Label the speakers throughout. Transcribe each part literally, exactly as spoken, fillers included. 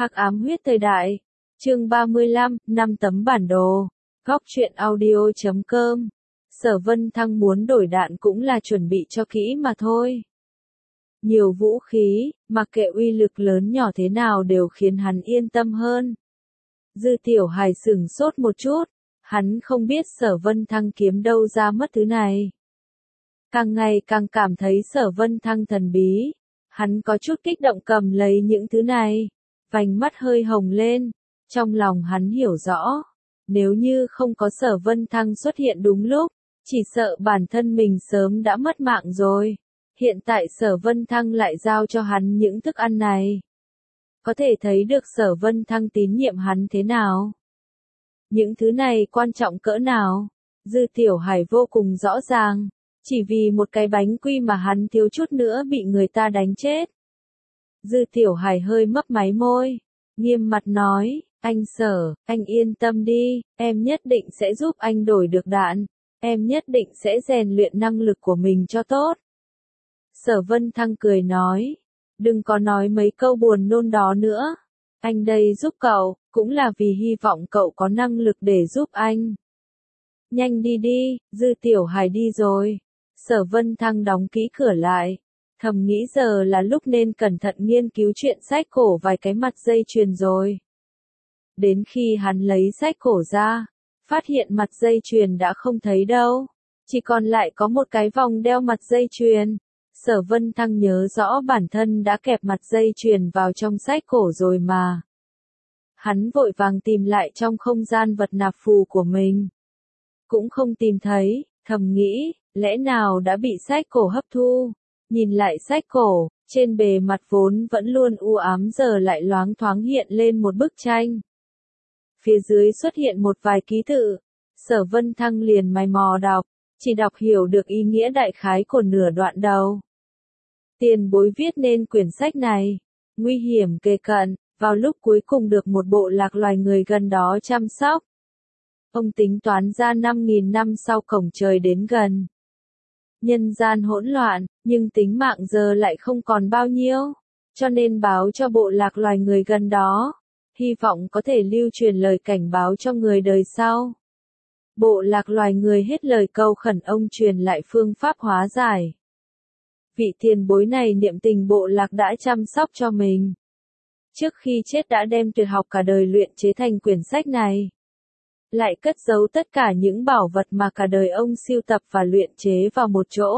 Speaker 1: Hắc ám huyết thời đại. Chương ba mươi lăm, năm tấm bản đồ. Góc truyện audio chấm com. Sở Vân Thăng muốn đổi đạn cũng là chuẩn bị cho kỹ mà thôi. Nhiều vũ khí, mặc kệ uy lực lớn nhỏ thế nào đều khiến hắn yên tâm hơn. Dư Tiểu Hải sửng sốt một chút, hắn không biết Sở Vân Thăng kiếm đâu ra mất thứ này. Càng ngày càng cảm thấy Sở Vân Thăng thần bí, hắn có chút kích động cầm lấy những thứ này, vành mắt hơi hồng lên, trong lòng hắn hiểu rõ, nếu như không có Sở Vân Thăng xuất hiện đúng lúc, chỉ sợ bản thân mình sớm đã mất mạng rồi. Hiện tại Sở Vân Thăng lại giao cho hắn những thức ăn này. Có thể thấy được Sở Vân Thăng tín nhiệm hắn thế nào. Những thứ này quan trọng cỡ nào, Dư Tiểu Hải vô cùng rõ ràng, chỉ vì một cái bánh quy mà hắn thiếu chút nữa bị người ta đánh chết. Dư Tiểu Hải hơi mấp máy môi, nghiêm mặt nói, anh Sở, anh yên tâm đi, em nhất định sẽ giúp anh đổi được đạn, em nhất định sẽ rèn luyện năng lực của mình cho tốt. Sở Vân Thăng cười nói, đừng có nói mấy câu buồn nôn đó nữa, anh đây giúp cậu, cũng là vì hy vọng cậu có năng lực để giúp anh. Nhanh đi đi, Dư Tiểu Hải đi rồi. Sở Vân Thăng đóng kỹ cửa lại, thầm nghĩ giờ là lúc nên cẩn thận nghiên cứu chuyện sách cổ vài cái mặt dây chuyền rồi. Đến khi hắn lấy sách cổ ra, phát hiện mặt dây chuyền đã không thấy đâu, chỉ còn lại có một cái vòng đeo mặt dây chuyền. Sở Vân Thăng nhớ rõ bản thân đã kẹp mặt dây chuyền vào trong sách cổ rồi mà. Hắn vội vàng tìm lại trong không gian vật nạp phù của mình. Cũng không tìm thấy, thầm nghĩ, lẽ nào đã bị sách cổ hấp thu. Nhìn lại sách cổ, trên bề mặt vốn vẫn luôn u ám giờ lại loáng thoáng hiện lên một bức tranh. Phía dưới xuất hiện một vài ký tự, Sở Vân Thăng liền mày mò đọc, chỉ đọc hiểu được ý nghĩa đại khái của nửa đoạn đầu. Tiền bối viết nên quyển sách này, nguy hiểm kề cận, vào lúc cuối cùng được một bộ lạc loài người gần đó chăm sóc. Ông tính toán ra năm nghìn năm sau cổng trời đến gần. Nhân gian hỗn loạn, nhưng tính mạng giờ lại không còn bao nhiêu, cho nên báo cho bộ lạc loài người gần đó, hy vọng có thể lưu truyền lời cảnh báo cho người đời sau. Bộ lạc loài người hết lời cầu khẩn ông truyền lại phương pháp hóa giải. Vị tiền bối này niệm tình bộ lạc đã chăm sóc cho mình. Trước khi chết đã đem tuyệt học cả đời luyện chế thành quyển sách này. Lại cất giấu tất cả những bảo vật mà cả đời ông sưu tập và luyện chế vào một chỗ.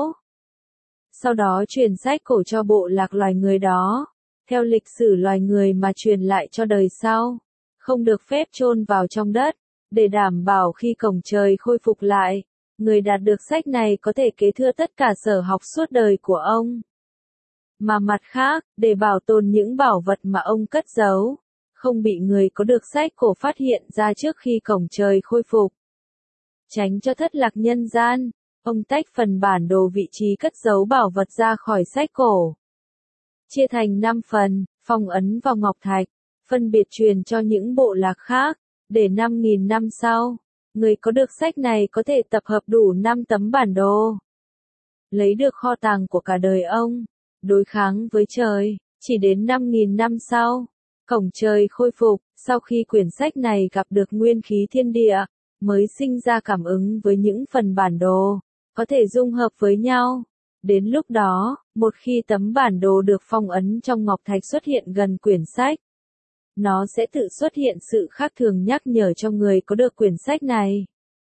Speaker 1: Sau đó truyền sách cổ cho bộ lạc loài người đó, theo lịch sử loài người mà truyền lại cho đời sau, không được phép chôn vào trong đất, để đảm bảo khi cổng trời khôi phục lại, người đạt được sách này có thể kế thừa tất cả sở học suốt đời của ông. Mà mặt khác, để bảo tồn những bảo vật mà ông cất giấu, không bị người có được sách cổ phát hiện ra trước khi cổng trời khôi phục. Tránh cho thất lạc nhân gian, ông tách phần bản đồ vị trí cất giấu bảo vật ra khỏi sách cổ. Chia thành năm phần, phong ấn vào ngọc thạch, phân biệt truyền cho những bộ lạc khác, để năm nghìn năm sau, người có được sách này có thể tập hợp đủ năm tấm bản đồ. Lấy được kho tàng của cả đời ông, đối kháng với trời, chỉ đến năm nghìn năm sau. Cổng trời khôi phục, sau khi quyển sách này gặp được nguyên khí thiên địa, mới sinh ra cảm ứng với những phần bản đồ, có thể dung hợp với nhau. Đến lúc đó, một khi tấm bản đồ được phong ấn trong ngọc thạch xuất hiện gần quyển sách, nó sẽ tự xuất hiện sự khác thường nhắc nhở cho người có được quyển sách này.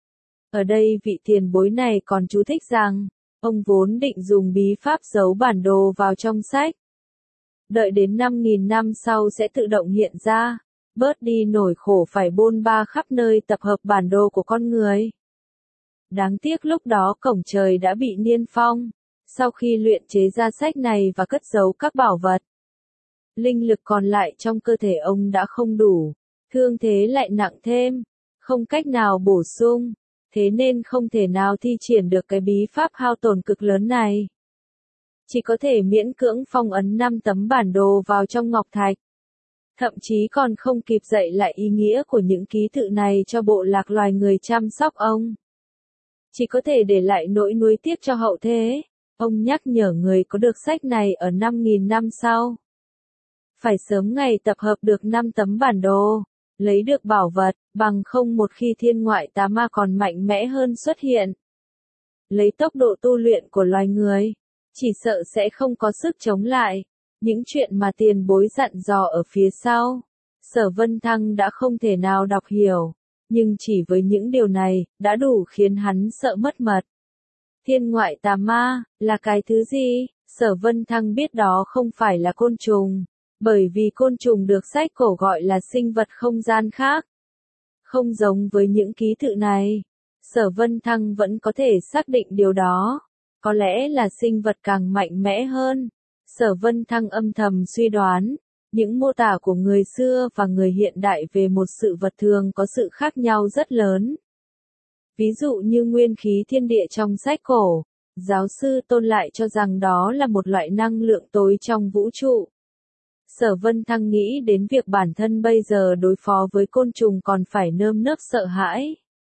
Speaker 1: Ở đây vị tiền bối này còn chú thích rằng, ông vốn định dùng bí pháp giấu bản đồ vào trong sách. Đợi đến năm nghìn năm sau sẽ tự động hiện ra, bớt đi nỗi khổ phải bôn ba khắp nơi tập hợp bản đồ của con người. Đáng tiếc lúc đó cổng trời đã bị niêm phong, sau khi luyện chế ra sách này và cất giấu các bảo vật. Linh lực còn lại trong cơ thể ông đã không đủ, thương thế lại nặng thêm, không cách nào bổ sung, thế nên không thể nào thi triển được cái bí pháp hao tổn cực lớn này. Chỉ có thể miễn cưỡng phong ấn năm tấm bản đồ vào trong ngọc thạch. Thậm chí còn không kịp dạy lại ý nghĩa của những ký tự này cho bộ lạc loài người chăm sóc ông. Chỉ có thể để lại nỗi nuối tiếc cho hậu thế. Ông nhắc nhở người có được sách này ở năm nghìn năm sau. Phải sớm ngày tập hợp được năm tấm bản đồ, lấy được bảo vật, bằng không một khi thiên ngoại tà ma còn mạnh mẽ hơn xuất hiện. Lấy tốc độ tu luyện của loài người, chỉ sợ sẽ không có sức chống lại. Những chuyện mà tiền bối dặn dò ở phía sau, Sở Vân Thăng đã không thể nào đọc hiểu, nhưng chỉ với những điều này, đã đủ khiến hắn sợ mất mật. Thiên ngoại tà ma, là cái thứ gì? Sở Vân Thăng biết đó không phải là côn trùng, bởi vì côn trùng được sách cổ gọi là sinh vật không gian khác. Không giống với những ký tự này, Sở Vân Thăng vẫn có thể xác định điều đó, có lẽ là sinh vật càng mạnh mẽ hơn. Sở Vân Thăng âm thầm suy đoán, những mô tả của người xưa và người hiện đại về một sự vật thường có sự khác nhau rất lớn. Ví dụ như nguyên khí thiên địa trong sách cổ, giáo sư Tôn lại cho rằng đó là một loại năng lượng tối trong vũ trụ. Sở Vân Thăng nghĩ đến việc bản thân bây giờ đối phó với côn trùng còn phải nơm nớp sợ hãi.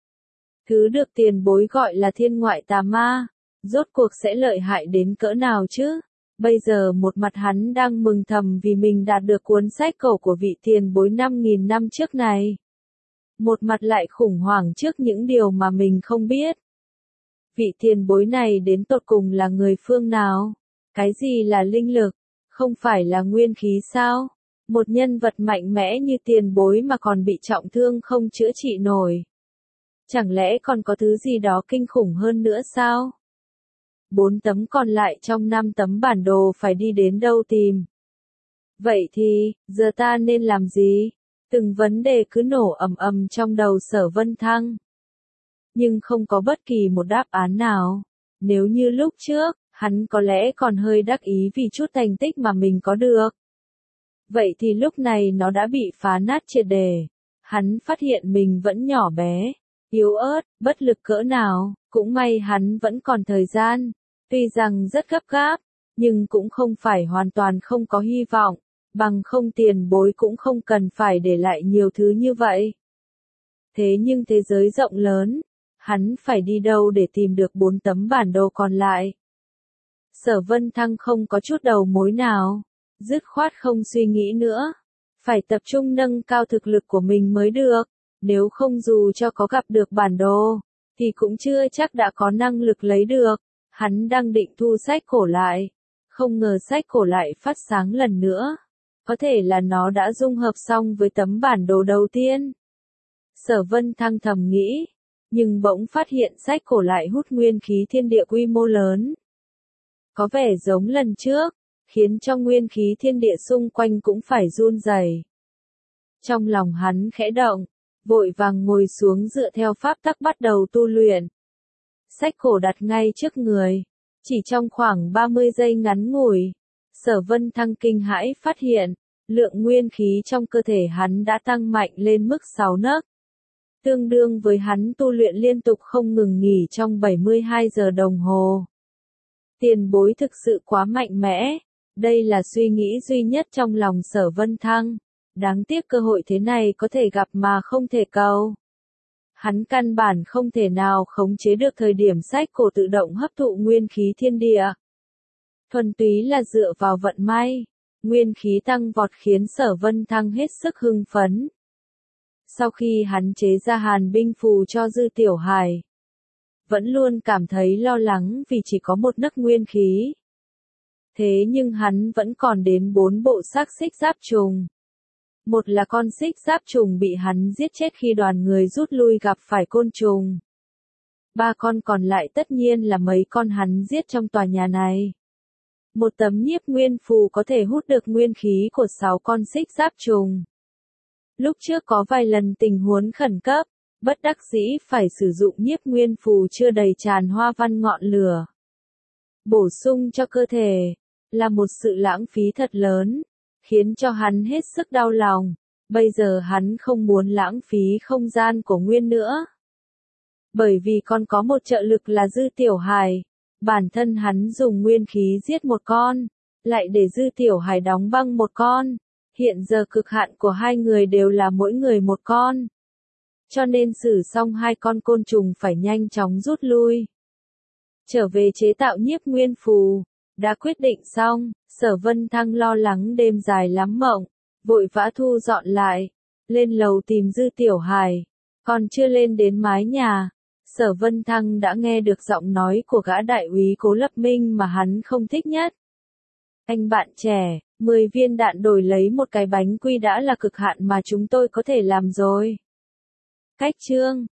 Speaker 1: Thứ được tiền bối gọi là thiên ngoại tà ma, rốt cuộc sẽ lợi hại đến cỡ nào chứ? Bây giờ một mặt hắn đang mừng thầm vì mình đạt được cuốn sách cổ của vị tiền bối năm nghìn năm trước này. Một mặt lại khủng hoảng trước những điều mà mình không biết. Vị tiền bối này đến tột cùng là người phương nào? Cái gì là linh lực? Không phải là nguyên khí sao? Một nhân vật mạnh mẽ như tiền bối mà còn bị trọng thương không chữa trị nổi. Chẳng lẽ còn có thứ gì đó kinh khủng hơn nữa sao? Bốn tấm còn lại trong năm tấm bản đồ phải đi đến đâu tìm? Vậy thì, giờ ta nên làm gì? Từng vấn đề cứ nổ ầm ầm trong đầu Sở Vân Thăng. Nhưng không có bất kỳ một đáp án nào. Nếu như lúc trước, hắn có lẽ còn hơi đắc ý vì chút thành tích mà mình có được. Vậy thì lúc này nó đã bị phá nát triệt đề. Hắn phát hiện mình vẫn nhỏ bé, yếu ớt, bất lực cỡ nào, cũng may hắn vẫn còn thời gian. Tuy rằng rất gấp gáp, nhưng cũng không phải hoàn toàn không có hy vọng, bằng không tiền bối cũng không cần phải để lại nhiều thứ như vậy. Thế nhưng thế giới rộng lớn, hắn phải đi đâu để tìm được bốn tấm bản đồ còn lại? Sở Vân Thăng không có chút đầu mối nào, dứt khoát không suy nghĩ nữa. Phải tập trung nâng cao thực lực của mình mới được, nếu không dù cho có gặp được bản đồ, thì cũng chưa chắc đã có năng lực lấy được. Hắn đang định thu sách cổ lại, không ngờ sách cổ lại phát sáng lần nữa. Có thể là nó đã dung hợp xong với tấm bản đồ đầu tiên. Sở Vân Thăng thầm nghĩ, nhưng bỗng phát hiện sách cổ lại hút nguyên khí thiên địa quy mô lớn. Có vẻ giống lần trước, khiến cho nguyên khí thiên địa xung quanh cũng phải run rẩy. Trong lòng hắn khẽ động, vội vàng ngồi xuống dựa theo pháp tắc bắt đầu tu luyện. Sách cổ đặt ngay trước người, chỉ trong khoảng ba mươi giây ngắn ngủi, Sở Vân Thăng kinh hãi phát hiện, lượng nguyên khí trong cơ thể hắn đã tăng mạnh lên mức sáu nấc. Tương đương với hắn tu luyện liên tục không ngừng nghỉ trong bảy mươi hai giờ đồng hồ. Tiền bối thực sự quá mạnh mẽ, đây là suy nghĩ duy nhất trong lòng Sở Vân Thăng. Đáng tiếc cơ hội thế này có thể gặp mà không thể cầu. Hắn căn bản không thể nào khống chế được thời điểm sách cổ tự động hấp thụ nguyên khí thiên địa. Thuần túy là dựa vào vận may, nguyên khí tăng vọt khiến Sở Vân Thăng hết sức hưng phấn. Sau khi hắn chế ra hàn binh phù cho Dư Tiểu Hải, vẫn luôn cảm thấy lo lắng vì chỉ có một nấc nguyên khí. Thế nhưng hắn vẫn còn đến bốn bộ xác xích giáp trùng. Một là con xích giáp trùng bị hắn giết chết khi đoàn người rút lui gặp phải côn trùng. Ba con còn lại tất nhiên là mấy con hắn giết trong tòa nhà này. Một tấm nhiếp nguyên phù có thể hút được nguyên khí của sáu con xích giáp trùng. Lúc trước có vài lần tình huống khẩn cấp, bất đắc dĩ phải sử dụng nhiếp nguyên phù chưa đầy tràn hoa văn ngọn lửa. Bổ sung cho cơ thể, là một sự lãng phí thật lớn, khiến cho hắn hết sức đau lòng. Bây giờ hắn không muốn lãng phí không gian của nguyên nữa. Bởi vì còn có một trợ lực là Dư Tiểu Hải. Bản thân hắn dùng nguyên khí giết một con, lại để Dư Tiểu Hải đóng băng một con. Hiện giờ cực hạn của hai người đều là mỗi người một con. Cho nên xử xong hai con côn trùng phải nhanh chóng rút lui. Trở về chế tạo nhiếp nguyên phù, Đã quyết định xong, Sở Vân Thăng lo lắng đêm dài lắm mộng, vội vã thu dọn lại, lên lầu tìm Dư Tiểu Hải, còn chưa lên đến mái nhà, Sở Vân Thăng đã nghe được giọng nói của gã đại úy Cố Lập Minh mà hắn không thích nhất. Anh bạn trẻ, mười viên đạn đổi lấy một cái bánh quy đã là cực hạn mà chúng tôi có thể làm rồi. Cách chương